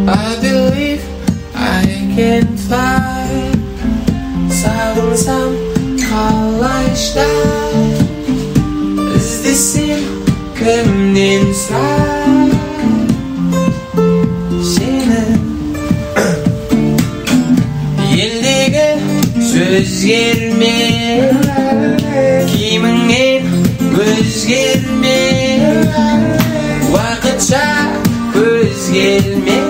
I believe I can fly. Сағынсам қалай шыдай, іздесем кімнен сұрай сені. Елдегі сөзгерме, киіміңнен өзгерме, уақытша көзгерме.